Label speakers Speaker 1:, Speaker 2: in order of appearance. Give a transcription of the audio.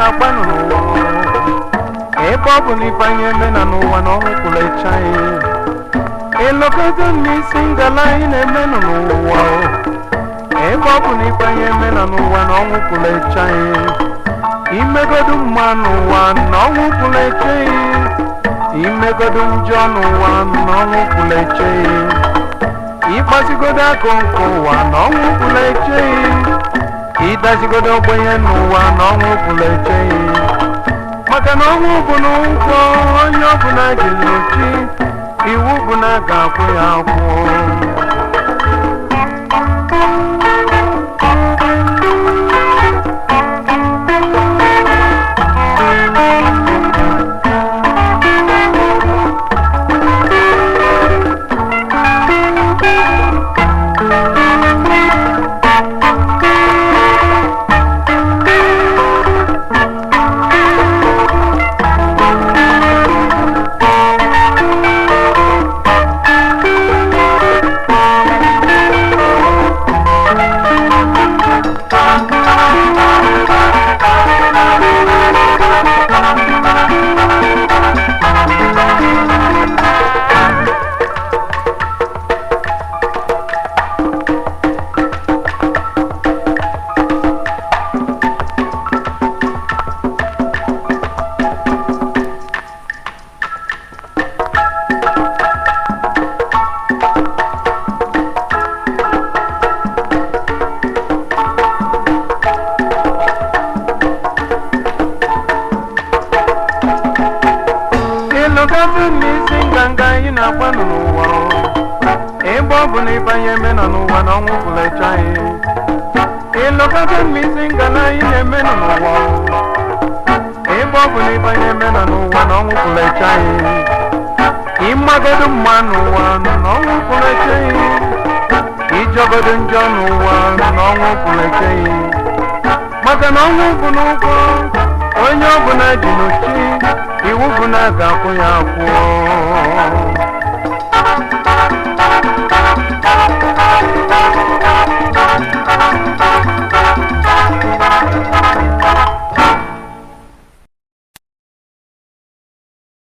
Speaker 1: na-agbanụ n'ụwa ebe ọ bụ na ịbanye mena n'ụwa na ọnwụ kwụrụ echa ịlọgodo n'isi ngala anyị na-emenụ n'ụwa ebe ọ bụ na ịbanye mena n'ụwa na ọnwụ kwụrụ echa imegodu mma n'ụwa na ọnwụ kwụrụ eche imegodu njọ n'ụwa na ọnwụ kwụrụ eche ịgbazigodo akụ nke ụwa na ọnwụ kwụrụ eche ịdazigodo ogbenye n'ụwa na ọnwụ kwụrụ eche maka na ọnwụ bụ n'ụgwọ onye ọbụla ji n'ochi iwu bụ na a ga-akwụ ya akwụ ịlọgodo n'isi nganga anyị na-agbanụ n'ụwa ebe ọ bụ na ịbanye mena n'ụwa na ọnwụ kwụrụ eche anyị ịlọgodo n'isi ngala anyị na-emenụ n'ụwa ebe ọ bụ na ịbanye mena n'ụwa na ọnwụ kwụrụ eche anyị ịmagodo mma n'ụwa na ọnwụ kwụrụ eche ijọgodo njọ n'ụwa na ọnwụ kwụrụ eche maka na ọnwụ bụ n'ụgwọ onye ọbụla ji n'ochi iwu bụ na a ga-akwụ ya akwụ